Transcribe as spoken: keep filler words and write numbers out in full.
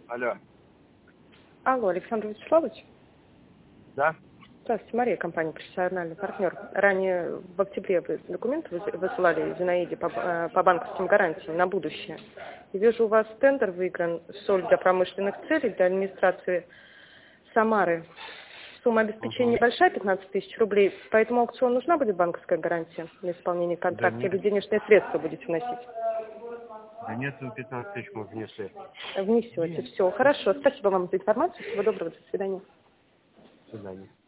Алло. Алло, Александр Вячеславович? Да? Здравствуйте, Мария, компания «Профессиональный партнер». Ранее в октябре вы документы выс- высылали Зинаиде по, э, по банковским гарантиям на будущее. И вижу, у вас тендер выигран «Соль для промышленных целей» для администрации Самары. Сумма обеспечения Угу. небольшая, пятнадцать тысяч рублей. По этому аукциону нужна будет банковская гарантия на исполнение Да контракта нет. или денежные средства будете вносить? Да нет, ну пятнадцать тысяч мы внесли. Внесете. Все, хорошо. Спасибо вам за информацию. Всего доброго. До свидания. До свидания.